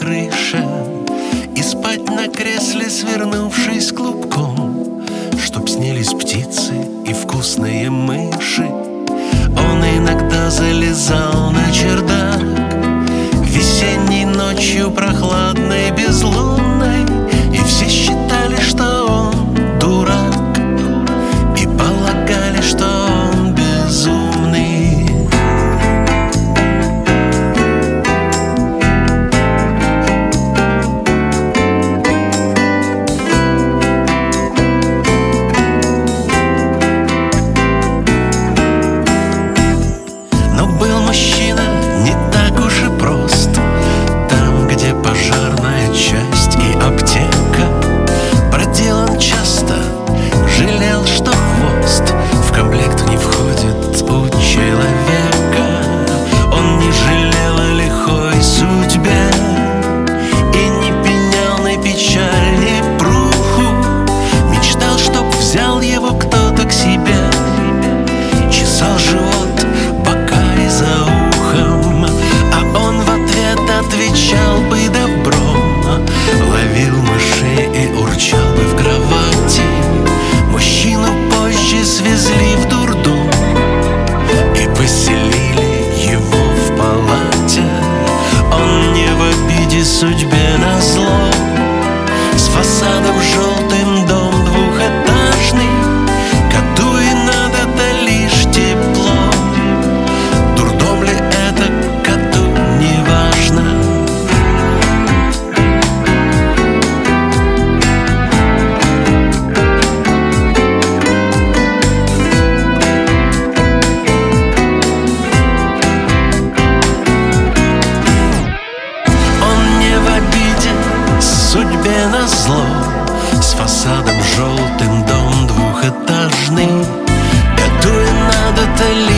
крыше и спать на кресле, свернувшись клубком, чтоб снились птицы и вкусные мыши. Он иногда залезал на чердак весенней ночью, прохладной, безлунной, и все считали, что он дурак, и полагали, что он безумный. Но был мужчина не так уж и прост. Там, где пожарная часть и аптека, проделан часто, жалел, что хвост в комплект не входит у человека. Он не жалел о лихой судьбе и не пенял на печаль и пруху. Мечтал, чтоб взял его кто-то к себе, чесал живот бока и за ухом, а он в ответ отвечал бы добром. Ловил мышей и урчал бы в кровати. Мужчину позже свезли в дурдом и поселили его в палате. Он не в обиде судьбе назло, с фасадом желтым, дом двухэтажный, коту и надо-то лишь тепло. Дурдом ли это, коту не важно. Он не в обиде судьбе назло, с фасадом желтым, дом двухэтажный, коту и надо-то лишь